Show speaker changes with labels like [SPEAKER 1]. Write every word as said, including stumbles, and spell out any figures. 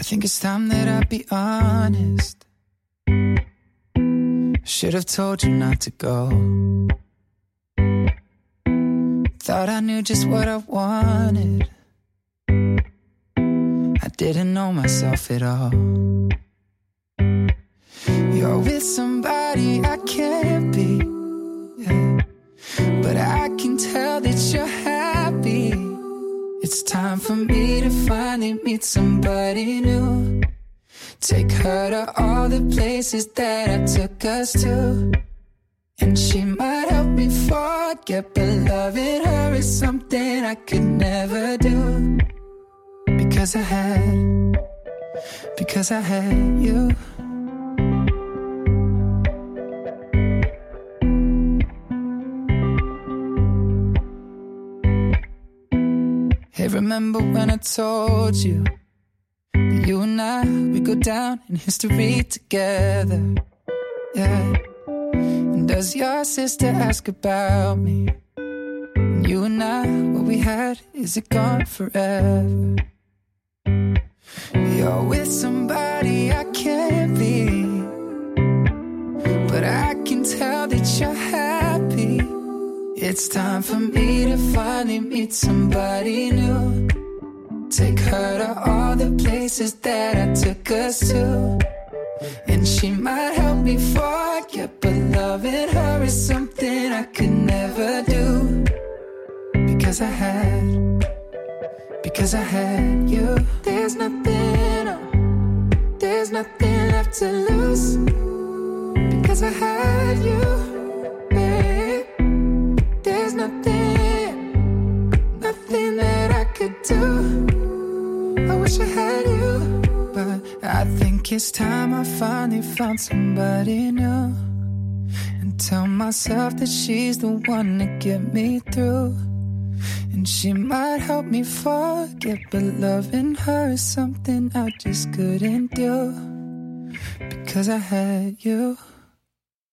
[SPEAKER 1] think it's time that I be honest. Should have told you not to go. Thought I knew just what I wanted. I didn't know myself at all. You're with somebody I can't be, yeah. But I can tell that you're happy. It's time for me to finally meet somebody new. Take her to all the places that I took us to. And she might help me forget, but loving her is something I could never do. Because I had, because I had you. Hey, remember when I told you that you and I, we go down in history together, yeah. And does your sister ask about me? And you and I, what we had, is it gone forever? You're with somebody I can't be, but I can tell that you're happy. It's time for me to finally meet somebody new. Take her to all the places that I took us to. And she might help me forget, but loving her is something I could never do. Because I had, because I had you. There's nothing, uh, there's nothing left to lose. Because I had you, babe. There's nothing, nothing that I could do. I wish I had you, but I think it's time I finally found somebody new. And tell myself that she's the one to get me through. And she might help me forget, but loving her is something I just couldn't do. Because I had you.